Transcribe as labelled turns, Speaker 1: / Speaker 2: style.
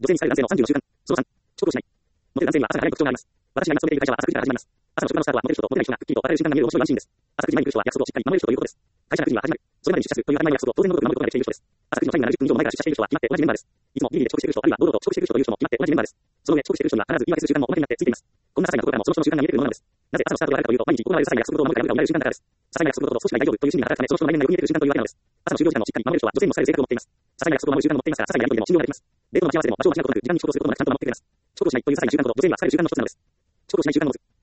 Speaker 1: 女性に好かれる男性の30の習慣。その3、遅刻をしない。モテる男性には朝が早い特徴があります。私が今勤めている会社は朝9時から始まります。朝の職場のスタートはモテる人とモテない人がくっきりと分かれる瞬間が見える面白いワンシーンです。朝9時前に来る人は約束をしっかり守れる人ということです。会社が9時には始まる。それまでに出社するという当たり前の約束を当然のごとく守ることができている人です。朝9時の社員が70分以上前から出社している人は決まって同じメンバーです。いつもギリで遅刻している人、あるいは堂々と遅刻している人という人も決まって同じメンバーです。その上、遅刻している人には必ず言い訳する習慣もおまけになってついています。こんな些細なところからもその人の習慣が見えてくるものなんです。なぜ朝のスタートがあるかというと、毎日行われる些細な約束事を守るかやめるかを見られる習慣だからです。些細な約束事と組織が大丈夫という心理が働くため、その人の内面がよく見えてくる習慣というわけなのです。朝の就業時間もしっかり守れる人は女性にもされる性格を持っています。些細な約束を守る習慣を持っていますから、些細なやりとりでも信用ができます。デートの待ち合わせでも場所を間違うことなく、時間に遅刻することもなくちゃんと守ってくれます。遅刻しないという些細な習慣と女性にはされる習慣の一つなのです。遅刻しない習慣のコツ。